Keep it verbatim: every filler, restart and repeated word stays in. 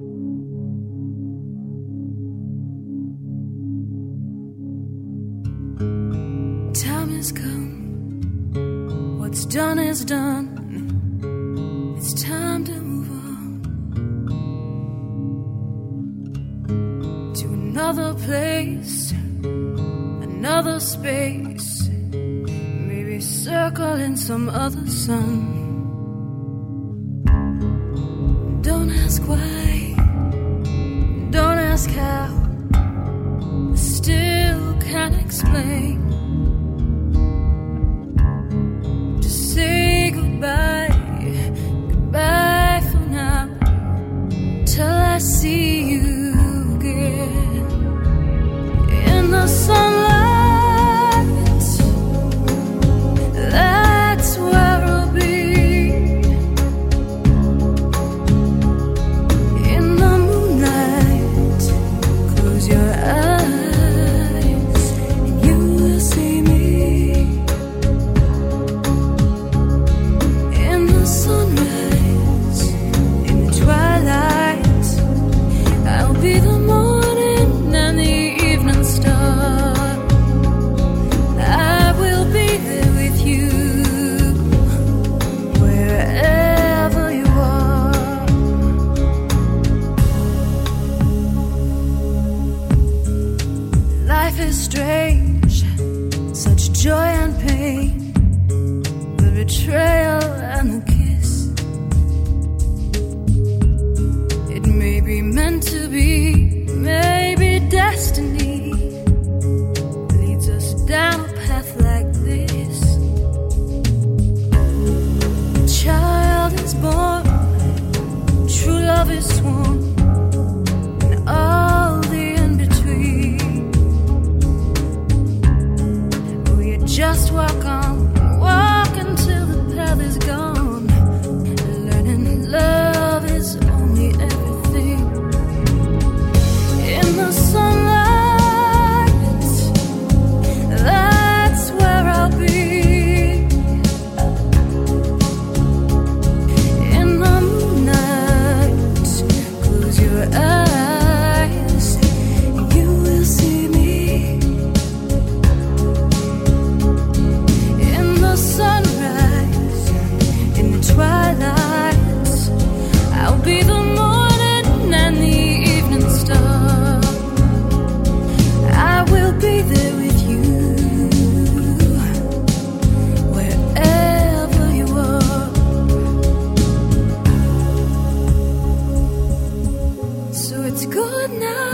Time has come, what's done is done. It's time to move on to another place, another space, maybe circle in some other sun. Don't ask why, don't ask how, I still can't explain. Just say goodbye, goodbye for now, till I see you again. In the sunlight, that's where I'll be. In the moonlight, close your eyes and you will see me. In the sunrise, in the twilight, I'll be the morning and the evening star. I will be there with you, wherever you are. Life is strange, such joy and pain, the betrayal and the kiss. It may be meant to be, maybe destiny leads us down a path like this. A child is born, true love is sworn, and all the in-between. We just walk on, walk until the path is gone, learning love is only everything. In the sunlight, that's where I'll be. In the moonlight, close your eyes and you will see me. In the sunrise, in the twilight, I'll be the morning and the evening star. I will be there with you, wherever you are. So it's good now.